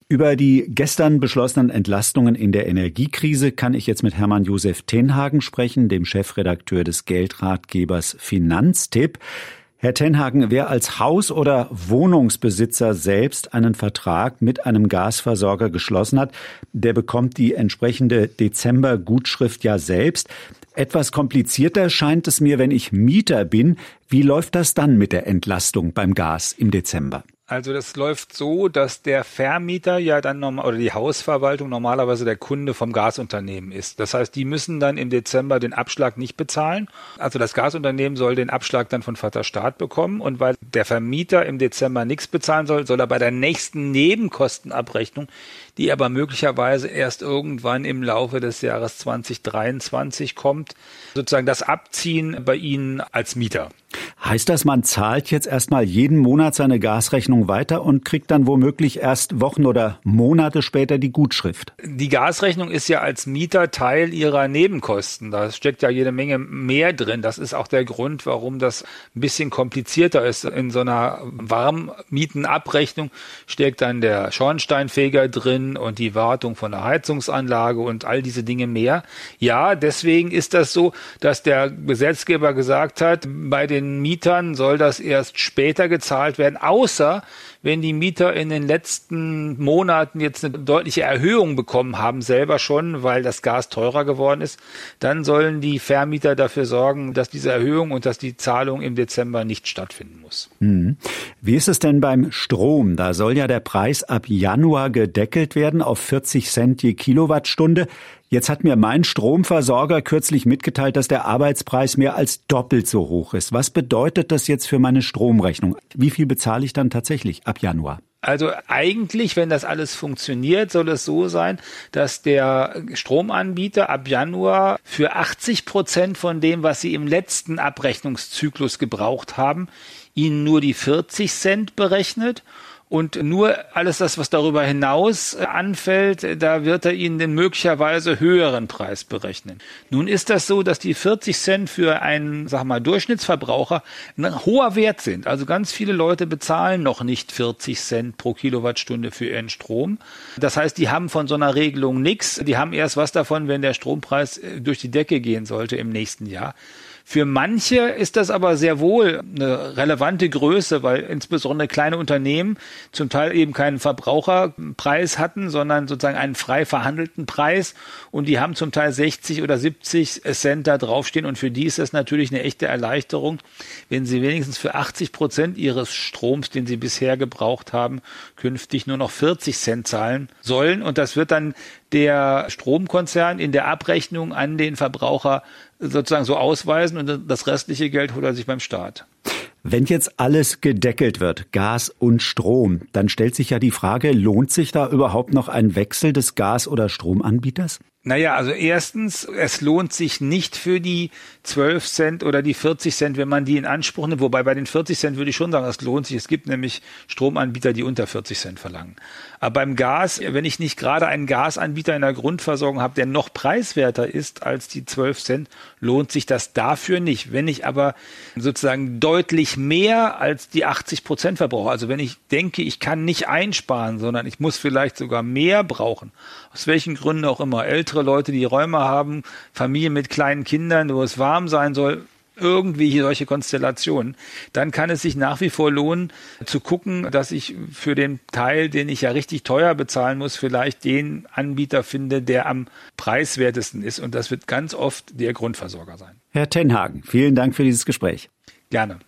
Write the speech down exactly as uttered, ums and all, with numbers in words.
Über die gestern beschlossenen Entlastungen in der Energiekrise kann ich jetzt mit Hermann Josef Tenhagen sprechen, dem Chefredakteur des Geldratgebers Finanztipp. Herr Tenhagen, wer als Haus- oder Wohnungsbesitzer selbst einen Vertrag mit einem Gasversorger geschlossen hat, der bekommt die entsprechende Dezember-Gutschrift ja selbst. Etwas komplizierter scheint es mir, wenn ich Mieter bin. Wie läuft das dann mit der Entlastung beim Gas im Dezember? Also das läuft so, dass der Vermieter ja dann normal oder die Hausverwaltung normalerweise der Kunde vom Gasunternehmen ist. Das heißt, die müssen dann im Dezember den Abschlag nicht bezahlen. Also das Gasunternehmen soll den Abschlag dann von Vater Staat bekommen, und weil der Vermieter im Dezember nichts bezahlen soll, soll er bei der nächsten Nebenkostenabrechnung, die aber möglicherweise erst irgendwann im Laufe des Jahres zwanzig dreiundzwanzig kommt, sozusagen das abziehen bei Ihnen als Mieter. Heißt das, man zahlt jetzt erstmal jeden Monat seine Gasrechnung weiter und kriegt dann womöglich erst Wochen oder Monate später die Gutschrift? Die Gasrechnung ist ja als Mieter Teil Ihrer Nebenkosten. Da steckt ja jede Menge mehr drin. Das ist auch der Grund, warum das ein bisschen komplizierter ist. In so einer Warmmietenabrechnung steckt dann der Schornsteinfeger drin und die Wartung von der Heizungsanlage und all diese Dinge mehr. Ja, deswegen ist das so, dass der Gesetzgeber gesagt hat, bei den Mietern soll das erst später gezahlt werden, außer wenn die Mieter in den letzten Monaten jetzt eine deutliche Erhöhung bekommen haben, selber schon, weil das Gas teurer geworden ist, dann sollen die Vermieter dafür sorgen, dass diese Erhöhung und dass die Zahlung im Dezember nicht stattfinden muss. Hm. Wie ist es denn beim Strom? Da soll ja der Preis ab Januar gedeckelt werden auf vierzig Cent je Kilowattstunde. Jetzt hat mir mein Stromversorger kürzlich mitgeteilt, dass der Arbeitspreis mehr als doppelt so hoch ist. Was bedeutet das jetzt für meine Stromrechnung? Wie viel bezahle ich dann tatsächlich ab Januar? Also eigentlich, wenn das alles funktioniert, soll es so sein, dass der Stromanbieter ab Januar für achtzig Prozent von dem, was sie im letzten Abrechnungszyklus gebraucht haben, ihnen nur die vierzig Cent berechnet. Und nur alles das, was darüber hinaus anfällt, da wird er Ihnen den möglicherweise höheren Preis berechnen. Nun ist das so, dass die vierzig Cent für einen, sag mal, Durchschnittsverbraucher ein hoher Wert sind. Also ganz viele Leute bezahlen noch nicht vierzig Cent pro Kilowattstunde für ihren Strom. Das heißt, die haben von so einer Regelung nichts. Die haben erst was davon, wenn der Strompreis durch die Decke gehen sollte im nächsten Jahr. Für manche ist das aber sehr wohl eine relevante Größe, weil insbesondere kleine Unternehmen zum Teil eben keinen Verbraucherpreis hatten, sondern sozusagen einen frei verhandelten Preis, und die haben zum Teil sechzig oder siebzig Cent da draufstehen, und für die ist das natürlich eine echte Erleichterung, wenn sie wenigstens für achtzig Prozent ihres Stroms, den sie bisher gebraucht haben, künftig nur noch vierzig Cent zahlen sollen, und das wird dann der Stromkonzern in der Abrechnung an den Verbraucher sozusagen so ausweisen, und das restliche Geld holt er sich beim Staat. Wenn jetzt alles gedeckelt wird, Gas und Strom, dann stellt sich ja die Frage, lohnt sich da überhaupt noch ein Wechsel des Gas- oder Stromanbieters? Naja, also erstens, es lohnt sich nicht für die zwölf Cent oder die vierzig Cent, wenn man die in Anspruch nimmt. Wobei bei den vierzig Cent würde ich schon sagen, es lohnt sich. Es gibt nämlich Stromanbieter, die unter vierzig Cent verlangen. Aber beim Gas, wenn ich nicht gerade einen Gasanbieter in der Grundversorgung habe, der noch preiswerter ist als die zwölf Cent, lohnt sich das dafür nicht. Wenn ich aber sozusagen deutlich mehr als die achtzig Prozent verbrauche, also wenn ich denke, ich kann nicht einsparen, sondern ich muss vielleicht sogar mehr brauchen, aus welchen Gründen auch immer, ältere Leute, die Rheuma haben, Familien mit kleinen Kindern, wo es warm sein soll, irgendwie hier solche Konstellationen, dann kann es sich nach wie vor lohnen, zu gucken, dass ich für den Teil, den ich ja richtig teuer bezahlen muss, vielleicht den Anbieter finde, der am preiswertesten ist. Und das wird ganz oft der Grundversorger sein. Herr Tenhagen, vielen Dank für dieses Gespräch. Gerne.